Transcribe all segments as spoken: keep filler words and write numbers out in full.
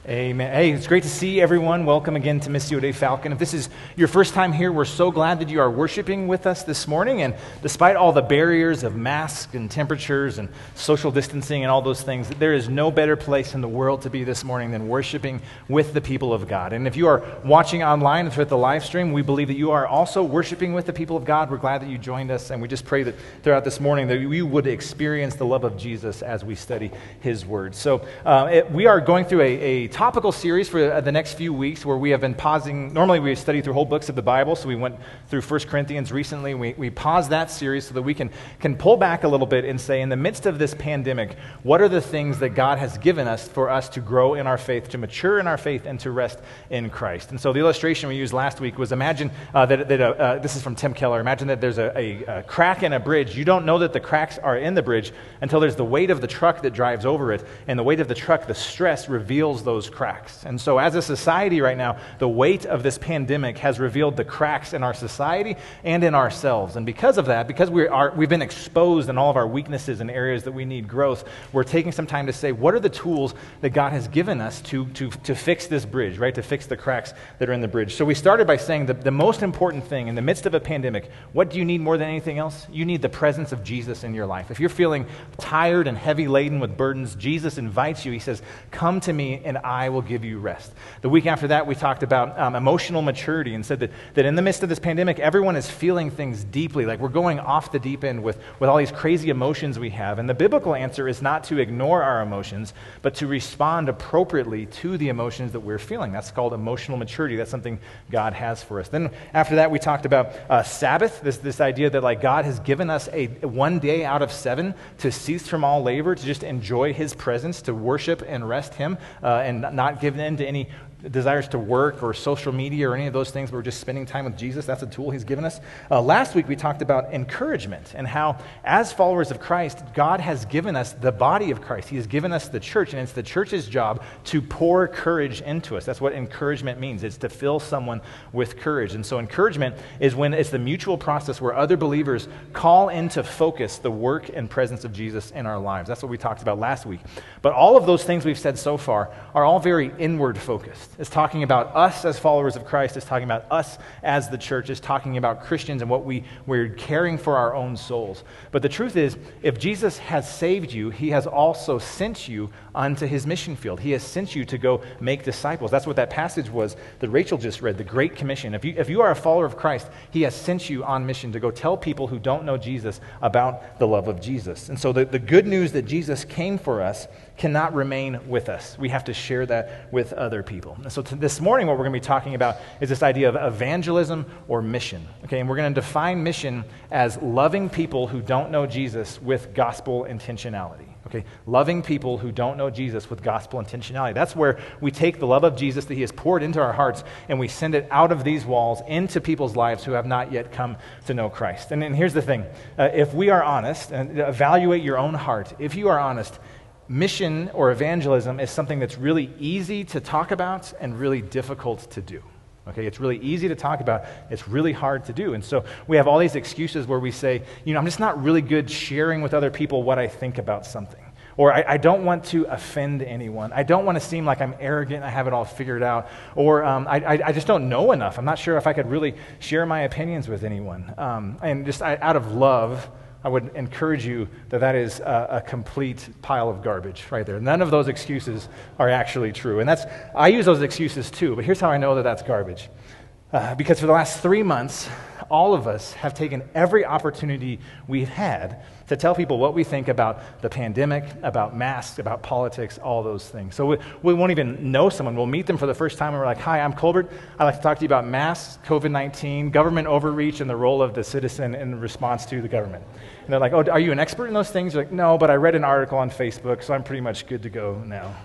Amen. Hey, it's great to see everyone. Welcome again to Missio Dei Falcon. If this is your first time here, we're so glad that you are worshiping with us this morning. And despite all the barriers of masks and temperatures and social distancing and all those things, there is no better place in the world to be this morning than worshiping with the people of God. And if you are watching online throughout the live stream, we believe that you are also worshiping with the people of God. We're glad that you joined us, and we just pray that throughout this morning that you would experience the love of Jesus as we study His Word. So uh, it, we are going through a, a topical series for the next few weeks where we have been pausing. Normally we study through whole books of the Bible, so we went through First Corinthians recently. We, we paused that series so that we can, can pull back a little bit and say, in the midst of this pandemic, what are the things that God has given us for us to grow in our faith, to mature in our faith, and to rest in Christ? And so the illustration we used last week was imagine uh, that, that uh, uh, this is from Tim Keller, imagine that there's a, a, a crack in a bridge. You don't know that the cracks are in the bridge until there's the weight of the truck that drives over it, and the weight of the truck, the stress, reveals those cracks. And so as a society right now, the weight of this pandemic has revealed the cracks in our society and in ourselves. And because of that, because we are, we've been exposed in all of our weaknesses and areas that we need growth, we're taking some time to say, what are the tools that God has given us to, to, to fix this bridge, right? To fix the cracks that are in the bridge. So we started by saying that the most important thing in the midst of a pandemic, what do you need more than anything else? You need the presence of Jesus in your life. If you're feeling tired and heavy laden with burdens, Jesus invites you. He says, come to me and I will give you rest. The week after that, we talked about um, emotional maturity and said that, that in the midst of this pandemic, everyone is feeling things deeply, like we're going off the deep end with, with all these crazy emotions we have. And the biblical answer is not to ignore our emotions, but to respond appropriately to the emotions that we're feeling. That's called emotional maturity. That's something God has for us. Then after that, we talked about uh, Sabbath, this, this idea that like God has given us a one day out of seven to cease from all labor, to just enjoy His presence, to worship and rest Him, uh, and not give in to any desires to work or social media or any of those things. We're just spending time with Jesus. That's a tool He's given us. Uh, last week, we talked about encouragement and how, as followers of Christ, God has given us the body of Christ. He has given us the church, and it's the church's job to pour courage into us. That's what encouragement means. It's to fill someone with courage. And so encouragement is when it's the mutual process where other believers call into focus the work and presence of Jesus in our lives. That's what we talked about last week. But all of those things we've said so far are all very inward focused. It's talking about us as followers of Christ. It's talking about us as the church. It's talking about Christians and what we, we're caring for our own souls. But the truth is, if Jesus has saved you, He has also sent you onto His mission field. He has sent you to go make disciples. That's what that passage was that Rachel just read, the Great Commission. If you, if you are a follower of Christ, He has sent you on mission to go tell people who don't know Jesus about the love of Jesus. And so the, the good news that Jesus came for us cannot remain with us. We have to share that with other people. And so to this morning, what we're going to be talking about is this idea of evangelism or mission. Okay, and we're going to define mission as loving people who don't know Jesus with gospel intentionality. Okay, loving people who don't know Jesus with gospel intentionality. That's where we take the love of Jesus that He has poured into our hearts and we send it out of these walls into people's lives who have not yet come to know Christ. And, and here's the thing. Uh, if we are honest, and evaluate your own heart, if you are honest, mission or evangelism is something that's really easy to talk about and really difficult to do. Okay, it's really easy to talk about. It's really hard to do. And so we have all these excuses where we say, you know, I'm just not really good sharing with other people what I think about something. Or I, I don't want to offend anyone. I don't want to seem like I'm arrogant, I have it all figured out. Or um, I, I, I just don't know enough. I'm not sure if I could really share my opinions with anyone. Um, and just I, out of love, I would encourage you that that is a, a complete pile of garbage right there. None of those excuses are actually true. And that's, I use those excuses too, but here's how I know that that's garbage. Uh, because for the last three months, all of us have taken every opportunity we've had to tell people what we think about the pandemic, about masks, about politics, all those things. So we, we won't even know someone. We'll meet them for the first time and we're like, hi, I'm Colbert. I'd like to talk to you about masks, covid nineteen, government overreach, and the role of the citizen in response to the government. And they're like, oh, are you an expert in those things? You're like, no, but I read an article on Facebook, so I'm pretty much good to go now.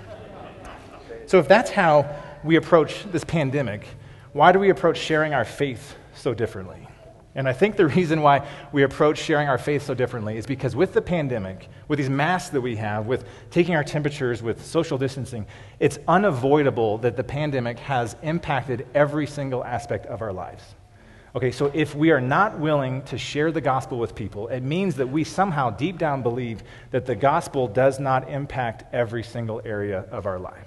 So if that's how we approach this pandemic, why do we approach sharing our faith so differently? And I think the reason why we approach sharing our faith so differently is because with the pandemic, with these masks that we have, with taking our temperatures, with social distancing, it's unavoidable that the pandemic has impacted every single aspect of our lives. Okay, so if we are not willing to share the gospel with people, it means that we somehow deep down believe that the gospel does not impact every single area of our lives.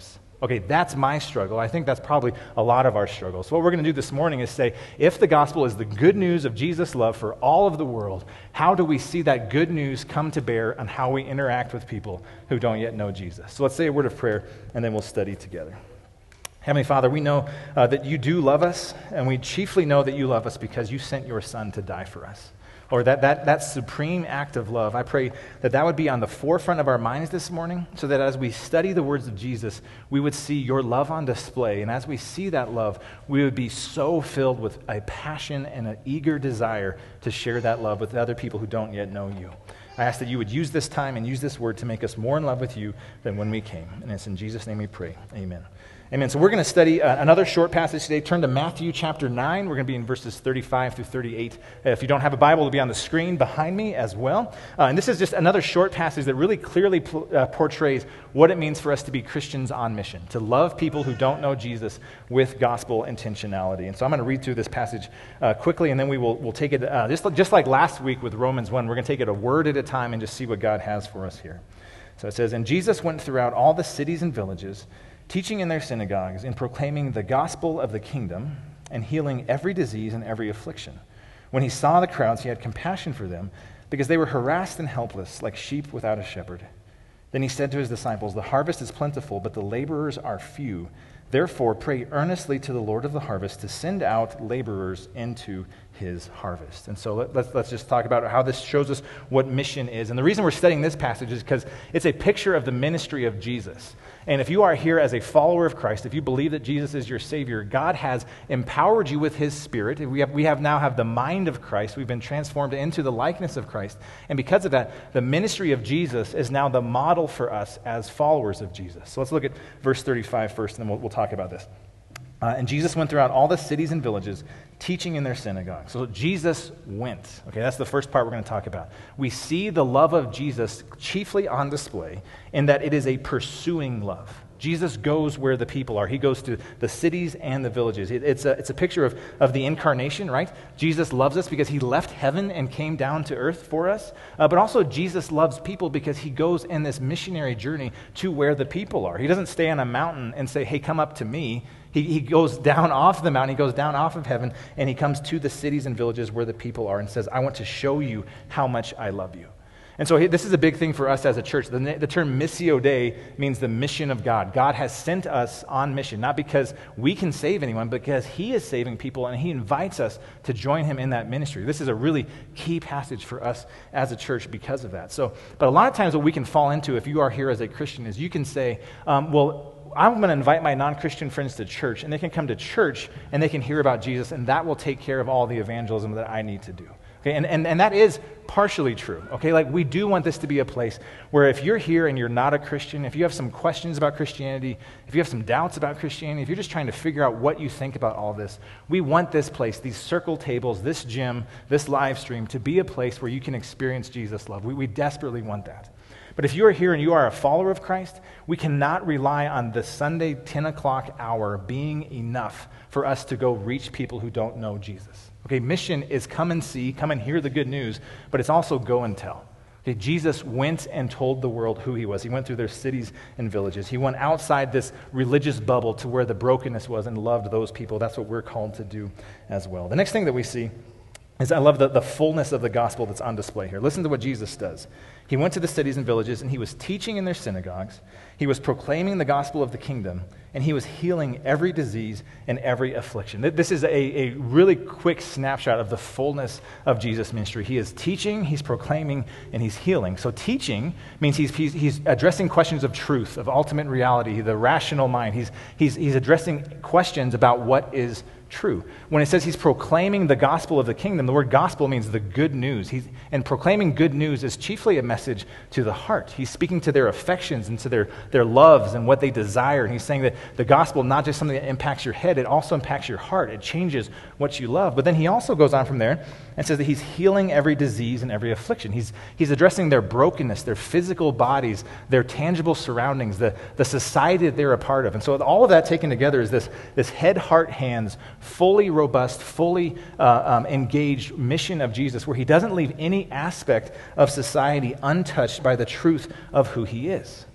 Okay, that's my struggle. I think that's probably a lot of our struggles. So what we're going to do this morning is say, if the gospel is the good news of Jesus' love for all of the world, how do we see that good news come to bear on how we interact with people who don't yet know Jesus? So let's say a word of prayer, and then we'll study together. Heavenly Father, we know uh, that you do love us, and we chiefly know that you love us because you sent your Son to die for us. Or that, that, that supreme act of love, I pray that that would be on the forefront of our minds this morning, so that as we study the words of Jesus, we would see your love on display. And as we see that love, we would be so filled with a passion and an eager desire to share that love with other people who don't yet know you. I ask that you would use this time and use this word to make us more in love with you than when we came. And it's in Jesus' name we pray. Amen. Amen. So we're going to study uh, another short passage today. Turn to Matthew chapter nine. We're going to be in verses thirty-five through thirty-eight. Uh, if you don't have a Bible, it'll be on the screen behind me as well. Uh, and this is just another short passage that really clearly pl- uh, portrays what it means for us to be Christians on mission, to love people who don't know Jesus with gospel intentionality. And so I'm going to read through this passage uh, quickly, and then we will we'll take it, uh, just, just like last week with Romans one, we're going to take it a word at a time and just see what God has for us here. So it says, "And Jesus went throughout all the cities and villages, teaching in their synagogues and proclaiming the gospel of the kingdom and healing every disease and every affliction. When he saw the crowds, he had compassion for them because they were harassed and helpless like sheep without a shepherd. Then he said to his disciples, 'The harvest is plentiful, but the laborers are few. Therefore, pray earnestly to the Lord of the harvest to send out laborers into his harvest.'" And so let, let's, let's just talk about how this shows us what mission is. And the reason we're studying this passage is because it's a picture of the ministry of Jesus. And if you are here as a follower of Christ, if you believe that Jesus is your Savior, God has empowered you with his Spirit. We have, we have now have the mind of Christ. We've been transformed into the likeness of Christ. And because of that, the ministry of Jesus is now the model for us as followers of Jesus. So let's look at verse thirty-five first, and then we'll, we'll talk about this. Uh, and Jesus went throughout all the cities and villages, teaching in their synagogues. So Jesus went. Okay, that's the first part we're going to talk about. We see the love of Jesus chiefly on display in that it is a pursuing love. Jesus goes where the people are. He goes to the cities and the villages. It, it's, a, it's a picture of, of the incarnation, right? Jesus loves us because he left heaven and came down to earth for us. Uh, but also Jesus loves people because he goes in this missionary journey to where the people are. He doesn't stay on a mountain and say, "Hey, come up to me." He, he goes down off the mountain, he goes down off of heaven, and he comes to the cities and villages where the people are and says, "I want to show you how much I love you." And so this is a big thing for us as a church. The, the term Missio Dei means the mission of God. God has sent us on mission, not because we can save anyone, but because he is saving people, and he invites us to join him in that ministry. This is a really key passage for us as a church because of that. So, but a lot of times what we can fall into if you are here as a Christian is you can say, um, well, I'm going to invite my non-Christian friends to church, and they can come to church, and they can hear about Jesus, and that will take care of all the evangelism that I need to do. Okay, and, and, and that is partially true. Okay, like we do want this to be a place where if you're here and you're not a Christian, if you have some questions about Christianity, if you have some doubts about Christianity, if you're just trying to figure out what you think about all this, we want this place, these circle tables, this gym, this live stream to be a place where you can experience Jesus' love. We, we desperately want that. But if you are here and you are a follower of Christ, we cannot rely on the Sunday ten o'clock hour being enough for us to go reach people who don't know Jesus. Okay, mission is come and see, come and hear the good news, but it's also go and tell. Okay, Jesus went and told the world who he was. He went through their cities and villages. He went outside this religious bubble to where the brokenness was and loved those people. That's what we're called to do as well. The next thing that we see is I love the, the fullness of the gospel that's on display here. Listen to what Jesus does. He went to the cities and villages, and he was teaching in their synagogues. He was proclaiming the gospel of the kingdom, and he was healing every disease and every affliction. This is a, a really quick snapshot of the fullness of Jesus' ministry. He is teaching, he's proclaiming, and he's healing. So teaching means he's, he's, he's addressing questions of truth, of ultimate reality, the rational mind. He's, he's, he's addressing questions about what is true. When it says he's proclaiming the gospel of the kingdom, the word gospel means the good news. He's, and proclaiming good news is chiefly a message to the heart. He's speaking to their affections and to their, their loves and what they desire. And he's saying that the gospel, not just something that impacts your head, it also impacts your heart. It changes what you love. But then he also goes on from there and says that he's healing every disease and every affliction. He's, he's addressing their brokenness, their physical bodies, their tangible surroundings, the, the society that they're a part of. And so all of that taken together is this, this head, heart, hands, fully robust, fully uh, um, engaged mission of Jesus, where he doesn't leave any aspect of society untouched by the truth of who he is.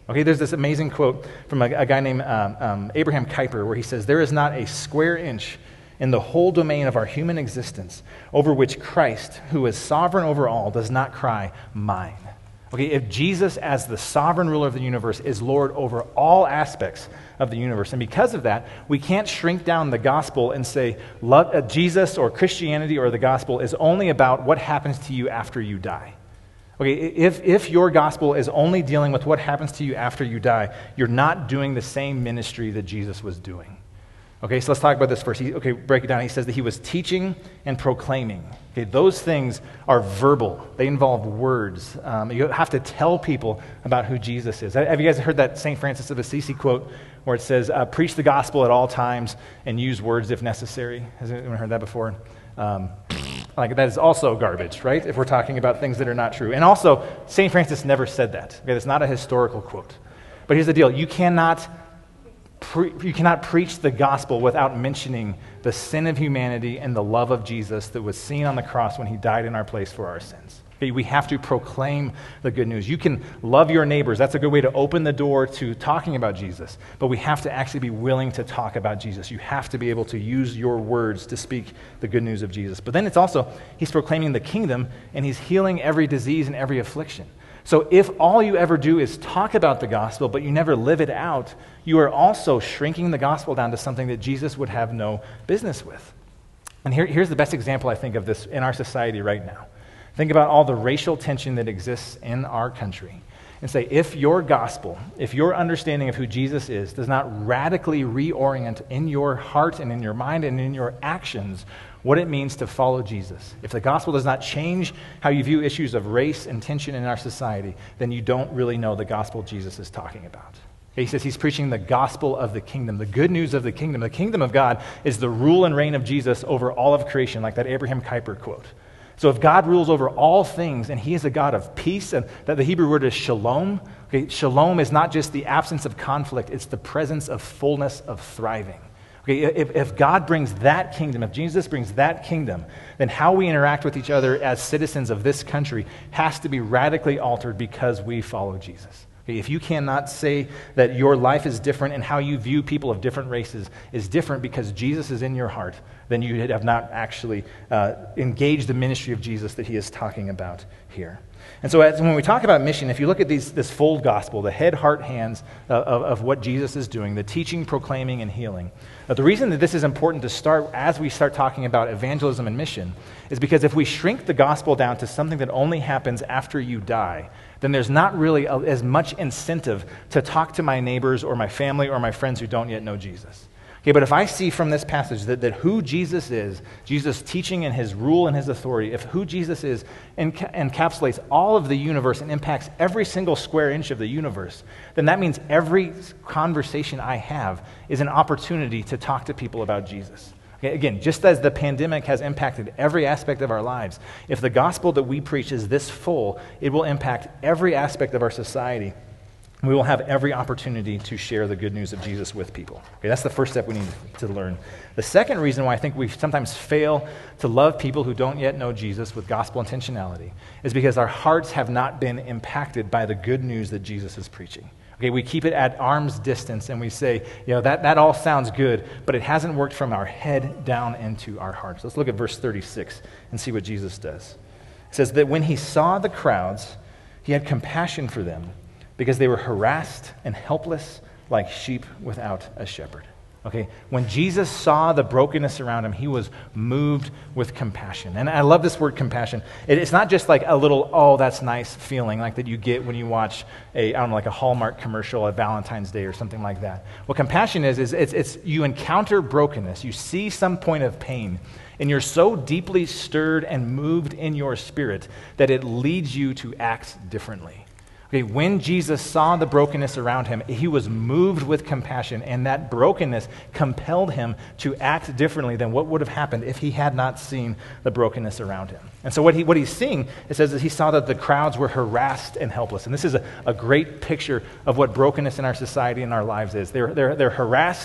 Okay, there's this amazing quote from a, a guy named um, um, Abraham Kuyper where he says, "There is not a square inch in the whole domain of our human existence over which Christ, who is sovereign over all, does not cry, 'Mine.'" Okay, if Jesus, as the sovereign ruler of the universe, is Lord over all aspects of the universe, and because of that, we can't shrink down the gospel and say love, uh, Jesus or Christianity or the gospel is only about what happens to you after you die. Okay, if, if your gospel is only dealing with what happens to you after you die, you're not doing the same ministry that Jesus was doing. Okay, so let's talk about this first. He, okay, break it down. He says that he was teaching and proclaiming. Okay, those things are verbal. They involve words. Um, you have to tell people about who Jesus is. Have you guys heard that Saint Francis of Assisi quote where it says, uh, "Preach the gospel at all times and use words if necessary"? Has anyone heard that before? Um, like that is also garbage, right? If we're talking about things that are not true. And also, Saint Francis never said that. Okay, that's not a historical quote. But here's the deal: you cannot. Pre- you cannot preach the gospel without mentioning the sin of humanity and the love of Jesus that was seen on the cross when he died in our place for our sins. Okay, we have to proclaim the good news. You can love your neighbors. That's a good way to open the door to talking about Jesus. But we have to actually be willing to talk about Jesus. You have to be able to use your words to speak the good news of Jesus. But then it's also, he's proclaiming the kingdom, and he's healing every disease and every affliction. So if all you ever do is talk about the gospel, but you never live it out, you are also shrinking the gospel down to something that Jesus would have no business with. And here, here's the best example, I think, of this in our society right now. Think about all the racial tension that exists in our country. And say, if your gospel, if your understanding of who Jesus is does not radically reorient in your heart and in your mind and in your actions what it means to follow Jesus, if the gospel does not change how you view issues of race and tension in our society, then you don't really know the gospel Jesus is talking about. He says he's preaching the gospel of the kingdom, the good news of the kingdom. The kingdom of God is the rule and reign of Jesus over all of creation, like that Abraham Kuyper quote. So if God rules over all things, and he is a God of peace, and that the Hebrew word is shalom, okay, shalom is not just the absence of conflict, it's the presence of fullness of thriving. Okay, if, if God brings that kingdom, if Jesus brings that kingdom, then how we interact with each other as citizens of this country has to be radically altered because we follow Jesus. Okay, if you cannot say that your life is different and how you view people of different races is different because Jesus is in your heart, then you have not actually uh, engaged the ministry of Jesus that he is talking about here. And so as, when we talk about mission, if you look at these, this fold gospel, the head, heart, hands uh, of, of what Jesus is doing, the teaching, proclaiming, and healing, uh, the reason that this is important to start as we start talking about evangelism and mission is because if we shrink the gospel down to something that only happens after you die, then there's not really a, as much incentive to talk to my neighbors or my family or my friends who don't yet know Jesus. Okay, but if I see from this passage that, that who Jesus is, Jesus' teaching and his rule and his authority, if who Jesus is enca- encapsulates all of the universe and impacts every single square inch of the universe, then that means every conversation I have is an opportunity to talk to people about Jesus. Okay, again, just as the pandemic has impacted every aspect of our lives, if the gospel that we preach is this full, it will impact every aspect of our society. We will have every opportunity to share the good news of Jesus with people. Okay, that's the first step we need to learn. The second reason why I think we sometimes fail to love people who don't yet know Jesus with gospel intentionality is because our hearts have not been impacted by the good news that Jesus is preaching. Okay, we keep it at arm's distance and we say, you know, that, that all sounds good, but it hasn't worked from our head down into our hearts. Let's look at verse thirty-six and see what Jesus does. It says that when he saw the crowds, he had compassion for them, because they were harassed and helpless like sheep without a shepherd. Okay, when Jesus saw the brokenness around him, he was moved with compassion. And I love this word compassion. It, it's not just like a little, oh, that's nice feeling like that you get when you watch a, I don't know, like a Hallmark commercial at Valentine's Day or something like that. What compassion is, is it's, it's you encounter brokenness, you see some point of pain, and you're so deeply stirred and moved in your spirit that it leads you to act differently. Okay, when Jesus saw the brokenness around him, he was moved with compassion, and that brokenness compelled him to act differently than what would have happened if he had not seen the brokenness around him. And so what he what he's seeing, it says that he saw that the crowds were harassed and helpless. And this is a, a great picture of what brokenness in our society and our lives is. They're, they're, they're harassed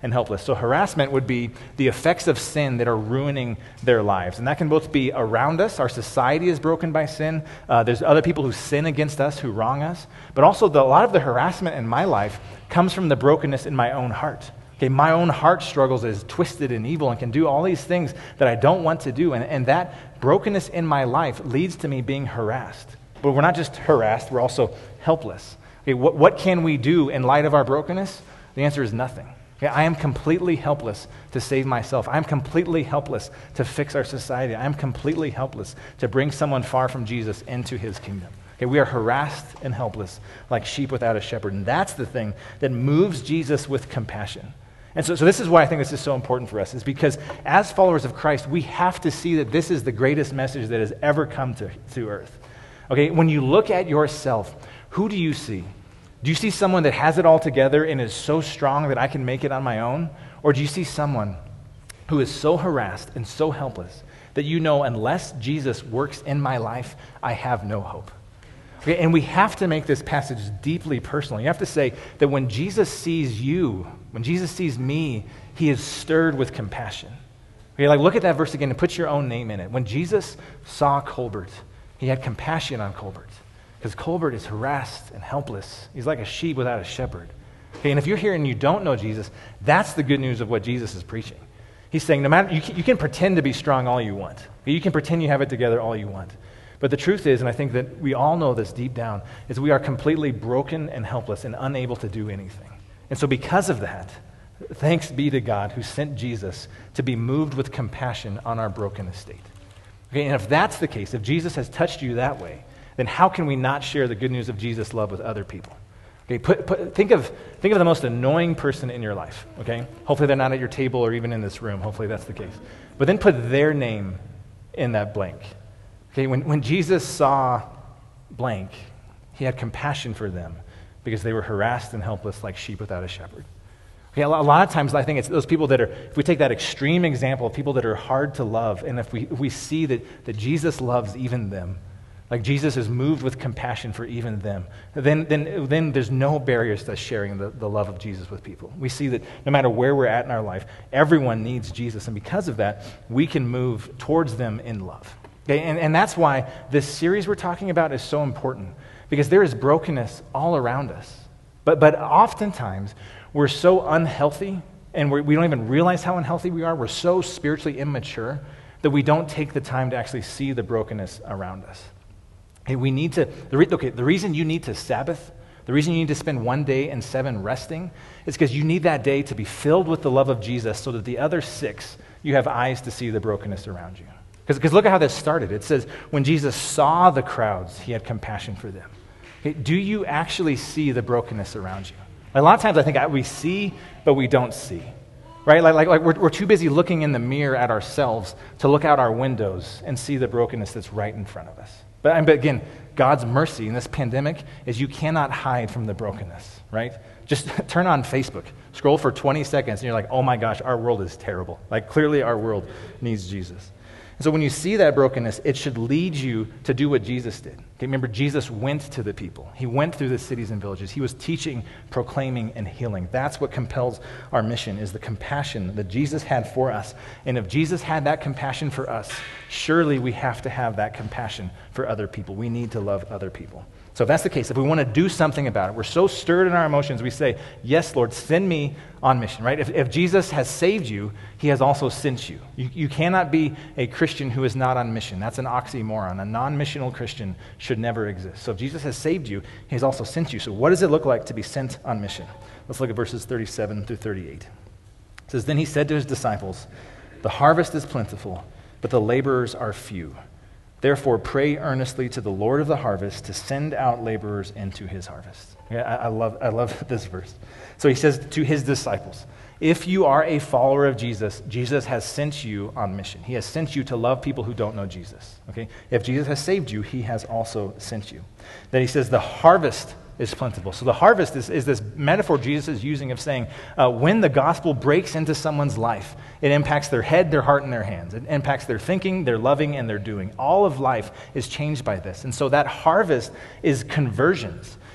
and helpless. So harassment would be the effects of sin that are ruining their lives. And that can both be around us. Our society is broken by sin. Uh, there's other people who sin against us, who wrong us. But also the, a lot of the harassment in my life comes from the brokenness in my own heart. Okay, my own heart struggles is twisted and evil and can do all these things that I don't want to do. And, and that brokenness in my life leads to me being harassed. But we're not just harassed, we're also helpless. Okay, what, what can we do in light of our brokenness? The answer is nothing. Okay, I am completely helpless to save myself. I'm completely helpless to fix our society. I'm completely helpless to bring someone far from Jesus into his kingdom. Okay, we are harassed and helpless like sheep without a shepherd. And that's the thing that moves Jesus with compassion. And so, so this is why I think this is so important for us, is because as followers of Christ, we have to see that this is the greatest message that has ever come to, to earth. Okay, when you look at yourself, who do you see? Do you see someone that has it all together and is so strong that I can make it on my own? Or do you see someone who is so harassed and so helpless that you know unless Jesus works in my life, I have no hope? Okay, and we have to make this passage deeply personal. You have to say that when Jesus sees you, when Jesus sees me, he is stirred with compassion. Okay, like look at that verse again and put your own name in it. When Jesus saw Colbert, he had compassion on Colbert because Colbert is harassed and helpless. He's like a sheep without a shepherd. Okay, and if you're here and you don't know Jesus, that's the good news of what Jesus is preaching. He's saying no matter, you can, you can pretend to be strong all you want. You can pretend you have it together all you want. But the truth is, and I think that we all know this deep down, is we are completely broken and helpless and unable to do anything. And so because of that, thanks be to God who sent Jesus to be moved with compassion on our broken estate. Okay, and if that's the case, if Jesus has touched you that way, then how can we not share the good news of Jesus' love with other people? Okay, put, put, think of think of the most annoying person in your life, okay? Hopefully they're not at your table or even in this room. Hopefully that's the case. But then put their name in that blank. Okay, when, when Jesus saw blank, he had compassion for them because they were harassed and helpless like sheep without a shepherd. Okay, a lot of times I think it's those people that are, if we take that extreme example of people that are hard to love, and if we, if we see that, that Jesus loves even them, like Jesus is moved with compassion for even them, then, then, then there's no barriers to sharing the, the love of Jesus with people. We see that no matter where we're at in our life, everyone needs Jesus, and because of that, we can move towards them in love. Okay, and, and that's why this series we're talking about is so important, because there is brokenness all around us. But, but oftentimes, we're so unhealthy, and we're, we don't even realize how unhealthy we are. We're so spiritually immature that we don't take the time to actually see the brokenness around us. Hey, we need to, the re, okay, the reason you need to Sabbath, the reason you need to spend one day and seven resting, is because you need that day to be filled with the love of Jesus so that the other six, you have eyes to see the brokenness around you. Because look at how this started. It says, when Jesus saw the crowds, he had compassion for them. Okay, do you actually see the brokenness around you? A lot of times I think we see, but we don't see. Right? Like, like, like we're, we're too busy looking in the mirror at ourselves to look out our windows and see the brokenness that's right in front of us. But, but again, God's mercy in this pandemic is you cannot hide from the brokenness, right? Just turn on Facebook, scroll for twenty seconds, and you're like, oh my gosh, our world is terrible. Like clearly our world needs Jesus. And so when you see that brokenness, it should lead you to do what Jesus did. Okay, remember, Jesus went to the people. He went through the cities and villages. He was teaching, proclaiming, and healing. That's what compels our mission, is the compassion that Jesus had for us. And if Jesus had that compassion for us, surely we have to have that compassion for other people. We need to love other people. So if that's the case, if we want to do something about it, we're so stirred in our emotions, we say, yes, Lord, send me on mission, right? If, if Jesus has saved you, he has also sent you. you. You cannot be a Christian who is not on mission. That's an oxymoron. A non-missional Christian should never exist. So if Jesus has saved you, he has also sent you. So what does it look like to be sent on mission? Let's look at verses thirty-seven through thirty-eight. It says, then he said to his disciples, the harvest is plentiful, but the laborers are few. Therefore, pray earnestly to the Lord of the harvest to send out laborers into his harvest. Yeah, I, I love I love this verse. So he says to his disciples, if you are a follower of Jesus, Jesus has sent you on mission. He has sent you to love people who don't know Jesus. Okay? If Jesus has saved you, he has also sent you. Then he says the harvest is plentiful. So the harvest is, is this metaphor Jesus is using of saying uh, when the gospel breaks into someone's life, it impacts their head, their heart, and their hands. It impacts their thinking, their loving, and their doing. All of life is changed by this. And so that harvest is conversions.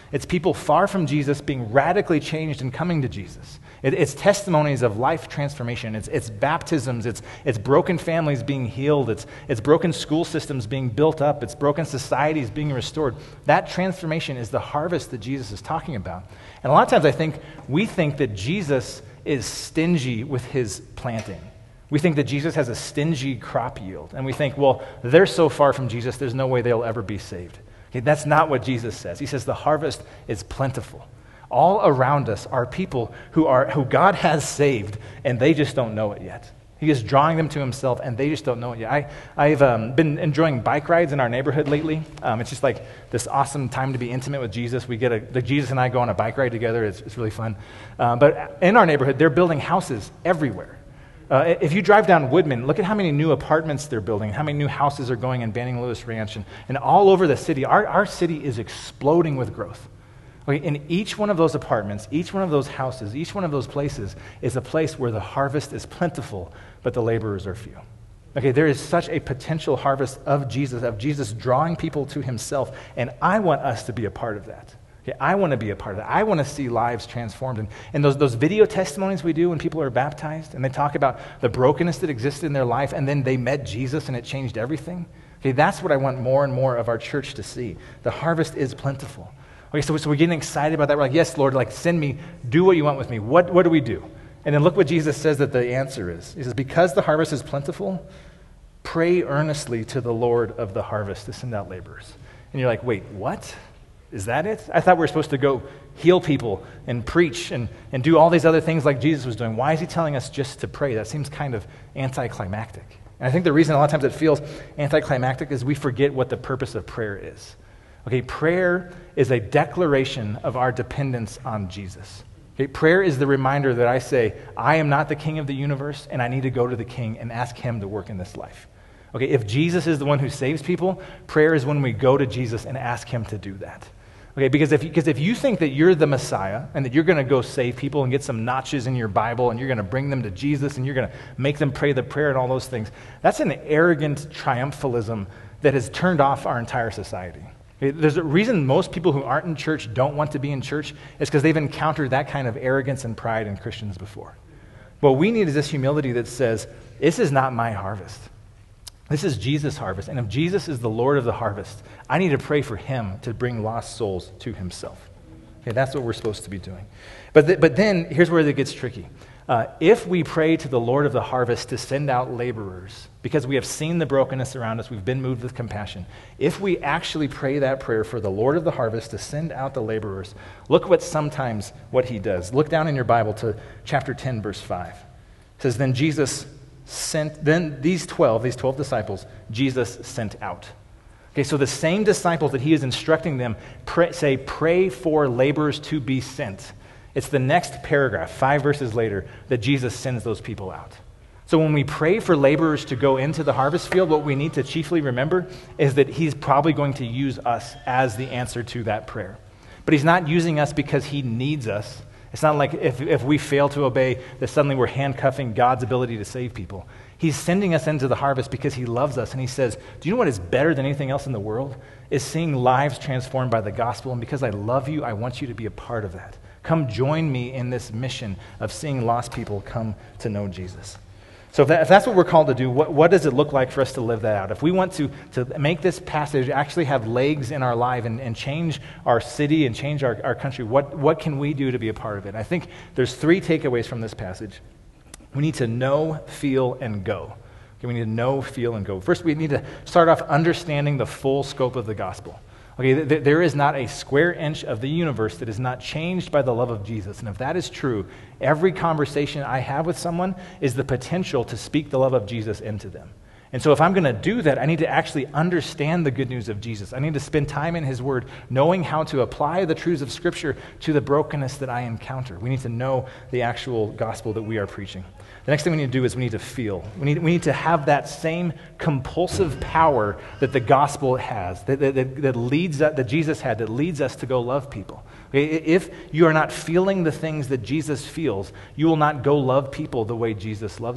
It's people far from Jesus being radically changed and coming to Jesus. It, it's testimonies of life transformation. It's, it's baptisms. It's, it's broken families being healed. It's, it's broken school systems being built up. It's broken societies being restored. That transformation is the harvest that Jesus is talking about. And a lot of times I think we think that Jesus is stingy with his planting. We think that Jesus has a stingy crop yield. And we think, well, they're so far from Jesus, there's no way they'll ever be saved. Okay, that's not what Jesus says. He says the harvest is plentiful. All around us are people who are who God has saved, and they just don't know it yet. He is drawing them to himself, and they just don't know it yet. I, I've um, been enjoying bike rides in our neighborhood lately. Um, it's just like this awesome time to be intimate with Jesus. We get a, the Jesus and I go on a bike ride together. It's, it's really fun. Uh, but in our neighborhood, they're building houses everywhere. Uh, if you drive down Woodman, look at how many new apartments they're building, how many new houses are going in Banning Lewis Ranch, and, and all over the city. Our, our city is exploding with growth. Okay, in each one of those apartments, each one of those houses, each one of those places is a place where the harvest is plentiful, but the laborers are few. Okay, there is such a potential harvest of Jesus, of Jesus drawing people to himself, and I want us to be a part of that. Okay, I want to be a part of that. I want to see lives transformed. And, and those, those video testimonies we do when people are baptized, and they talk about the brokenness that existed in their life, and then they met Jesus and it changed everything. Okay, that's what I want more and more of our church to see. The harvest is plentiful. Okay, so, so we're getting excited about that. We're like, yes, Lord, like send me, do what you want with me. What, what do we do? And then look what Jesus says that the answer is. He says, because the harvest is plentiful, pray earnestly to the Lord of the harvest to send out laborers. And you're like, wait, what? Is that it? I thought we were supposed to go heal people and preach and, and do all these other things like Jesus was doing. Why is he telling us just to pray? That seems kind of anticlimactic. And I think the reason a lot of times it feels anticlimactic is we forget what the purpose of prayer is. Okay, prayer is a declaration of our dependence on Jesus. Okay, prayer is the reminder that I say, I am not the king of the universe, and I need to go to the king and ask him to work in this life. Okay, if Jesus is the one who saves people, prayer is when we go to Jesus and ask him to do that. Okay, because if, because if you think that you're the Messiah and that you're going to go save people and get some notches in your Bible and you're going to bring them to Jesus and you're going to make them pray the prayer and all those things, that's an arrogant triumphalism that has turned off our entire society. Okay, there's a reason most people who aren't in church don't want to be in church is because they've encountered that kind of arrogance and pride in Christians before. What we need is this humility that says, this is not my harvest. This is Jesus' harvest, and if Jesus is the Lord of the harvest, I need to pray for him to bring lost souls to himself. Okay, that's what we're supposed to be doing. But, th- but then, here's where it gets tricky. Uh, if we pray to the Lord of the harvest to send out laborers, because we have seen the brokenness around us, we've been moved with compassion, if we actually pray that prayer for the Lord of the harvest to send out the laborers, look what sometimes what he does. Look down in your Bible to chapter ten, verse five. It says, then Jesus sent, then these twelve, these twelve disciples, Jesus sent out. Okay, so the same disciples that he is instructing them pray, say, pray for laborers to be sent. It's the next paragraph, five verses later, that Jesus sends those people out. So when we pray for laborers to go into the harvest field, what we need to chiefly remember is that he's probably going to use us as the answer to that prayer. But he's not using us because he needs us. It's not like if, if we fail to obey, that suddenly we're handcuffing God's ability to save people. He's sending us into the harvest because he loves us, and he says, do you know what is better than anything else in the world? Is seeing lives transformed by the gospel, and because I love you, I want you to be a part of that. Come join me in this mission of seeing lost people come to know Jesus. So if, that, if that's what we're called to do, what, what does it look like for us to live that out? If we want to, to make this passage actually have legs in our life and, and change our city and change our, our country, what, what can we do to be a part of it? I think there's three takeaways from this passage. We need to know, feel, and go. Okay, we need to know, feel, and go. First, we need to start off understanding the full scope of the gospel. Okay, th- there is not a square inch of the universe that is not changed by the love of Jesus. And if that is true, every conversation I have with someone is the potential to speak the love of Jesus into them. And so if I'm going to do that, I need to actually understand the good news of Jesus. I need to spend time in his word, knowing how to apply the truths of Scripture to the brokenness that I encounter. We need to know the actual gospel that we are preaching. The next thing we need to do is we need to feel. We need, we need to have that same compulsive power that the gospel has, that, that, that leads that Jesus had, that leads us to go love people. Okay? If you are not feeling the things that Jesus feels, you will not go love people the way Jesus loves people.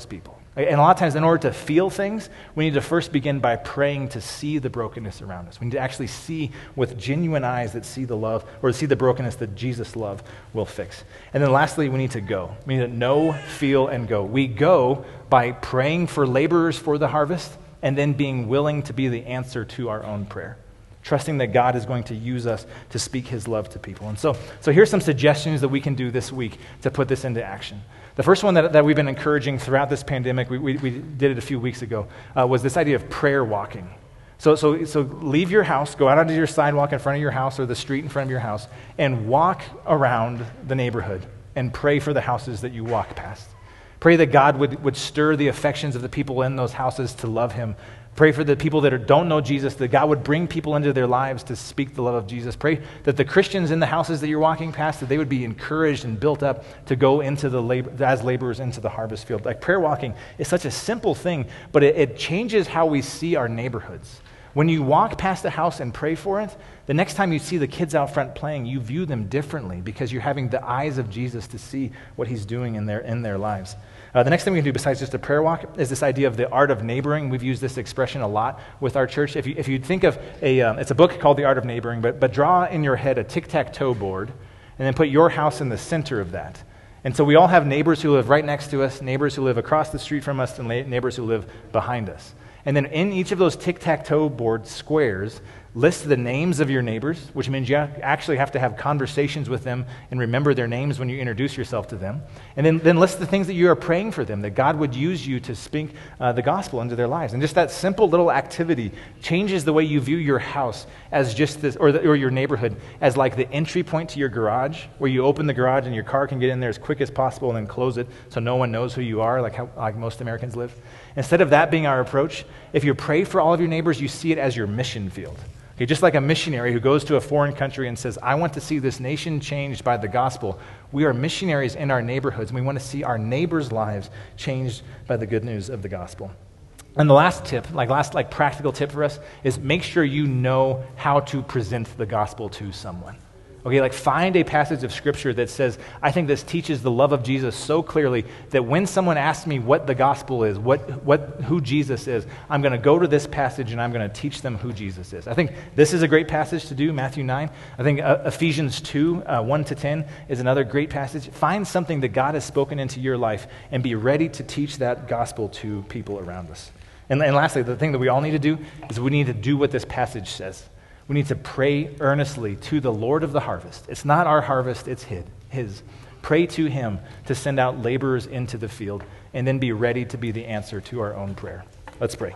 And a lot of times, in order to feel things, we need to first begin by praying to see the brokenness around us. We need to actually see with genuine eyes that see the love, or see the brokenness that Jesus' love will fix. And then lastly, we need to go. We need to know, feel, and go. We go by praying for laborers for the harvest, and then being willing to be the answer to our own prayer, trusting that God is going to use us to speak his love to people. And so, so here's some suggestions that we can do this week to put this into action. The first one that, that we've been encouraging throughout this pandemic, we, we, we did it a few weeks ago, uh, was this idea of prayer walking. So, so, so leave your house, go out onto your sidewalk in front of your house or the street in front of your house, and walk around the neighborhood and pray for the houses that you walk past. Pray that God would, would stir the affections of the people in those houses to love him. Pray for the people that are, don't know Jesus, that God would bring people into their lives to speak the love of Jesus. Pray that the Christians in the houses that you're walking past, that they would be encouraged and built up to go into the labor, as laborers into the harvest field. Like prayer walking is such a simple thing, but it, it changes how we see our neighborhoods. When you walk past a house and pray for it, the next time you see the kids out front playing, you view them differently because you're having the eyes of Jesus to see what he's doing in their, in their lives. Uh, the next thing we can do besides just a prayer walk is this idea of the art of neighboring. We've used this expression a lot with our church. If you, if you think of a, um, it's a book called The Art of Neighboring, but, but draw in your head a tic-tac-toe board and then put your house in the center of that. And so we all have neighbors who live right next to us, neighbors who live across the street from us, and la- neighbors who live behind us. And then in each of those tic-tac-toe board squares, list the names of your neighbors, which means you actually have to have conversations with them and remember their names when you introduce yourself to them. And then, then list the things that you are praying for them, that God would use you to speak uh, the gospel into their lives. And just that simple little activity changes the way you view your house as just this, or, the, or your neighborhood, as like the entry point to your garage, where you open the garage and your car can get in there as quick as possible and then close it so no one knows who you are, like how like most Americans live. Instead of that being our approach, if you pray for all of your neighbors, you see it as your mission field. Okay, just like a missionary who goes to a foreign country and says, I want to see this nation changed by the gospel. We are missionaries in our neighborhoods, and we want to see our neighbors' lives changed by the good news of the gospel. And the last tip, like last like practical tip for us, is make sure you know how to present the gospel to someone. Okay, like find a passage of Scripture that says, I think this teaches the love of Jesus so clearly that when someone asks me what the gospel is, what, what who Jesus is, I'm going to go to this passage and I'm going to teach them who Jesus is. I think this is a great passage to do, Matthew nine. I think uh, Ephesians two, uh, one to ten is another great passage. Find something that God has spoken into your life and be ready to teach that gospel to people around us. And, and lastly, the thing that we all need to do is we need to do what this passage says. We need to pray earnestly to the Lord of the harvest. It's not our harvest, it's his. Pray to him to send out laborers into the field and then be ready to be the answer to our own prayer. Let's pray.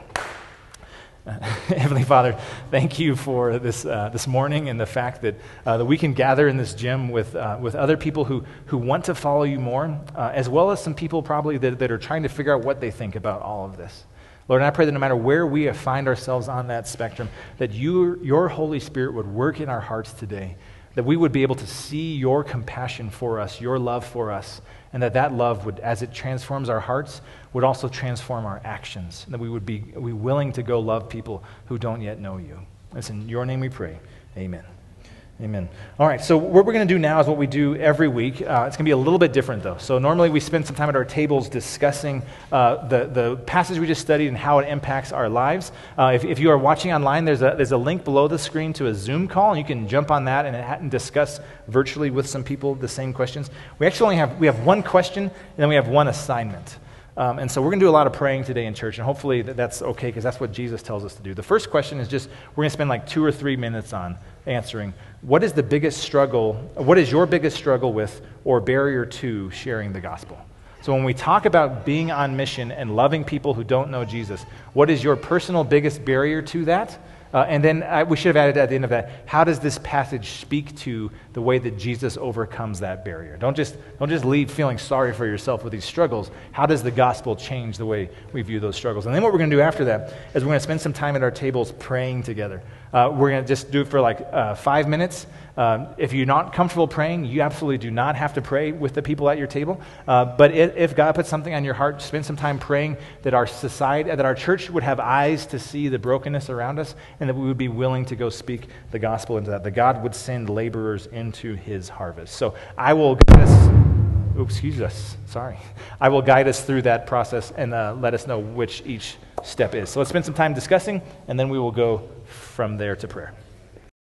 Uh, Heavenly Father, thank you for this uh, this morning and the fact that uh, that we can gather in this gym with uh, with other people who, who want to follow you more, uh, as well as some people probably that, that are trying to figure out what they think about all of this. Lord, and I pray that no matter where we find ourselves on that spectrum, that you, your Holy Spirit would work in our hearts today, that we would be able to see your compassion for us, your love for us, and that that love would, as it transforms our hearts, would also transform our actions, and that we would be we willing to go love people who don't yet know you. It's in your name we pray. Amen. Amen. All right, so what we're going to do now is what we do every week. Uh, it's going to be a little bit different, though. So normally we spend some time at our tables discussing uh, the, the passage we just studied and how it impacts our lives. Uh, if, if you are watching online, there's a, there's a link below the screen to a Zoom call, and you can jump on that and, and discuss virtually with some people the same questions. We actually only have, we have one question, and then we have one assignment. Um, and so we're going to do a lot of praying today in church, and hopefully that that's okay, because that's what Jesus tells us to do. The first question is just, we're going to spend like two or three minutes on answering, what is the biggest struggle, what is your biggest struggle with or barrier to sharing the gospel? So when we talk about being on mission and loving people who don't know Jesus, what is your personal biggest barrier to that? Uh, and then I, we should have added at the end of that, how does this passage speak to the way that Jesus overcomes that barrier? Don't just don't just leave feeling sorry for yourself with these struggles. How does the gospel change the way we view those struggles? And then what we're going to do after that is we're going to spend some time at our tables praying together. Uh, we're going to just do it for like uh, five minutes. Um, if you're not comfortable praying, you absolutely do not have to pray with the people at your table. Uh, but if, if God puts something on your heart, spend some time praying that our society, that our church would have eyes to see the brokenness around us, and that we would be willing to go speak the gospel into that, that God would send laborers into his harvest. So I will guide us. oh, excuse us, sorry. I will guide us through that process and uh, let us know which each step is. So let's spend some time discussing, and then we will go from there to prayer.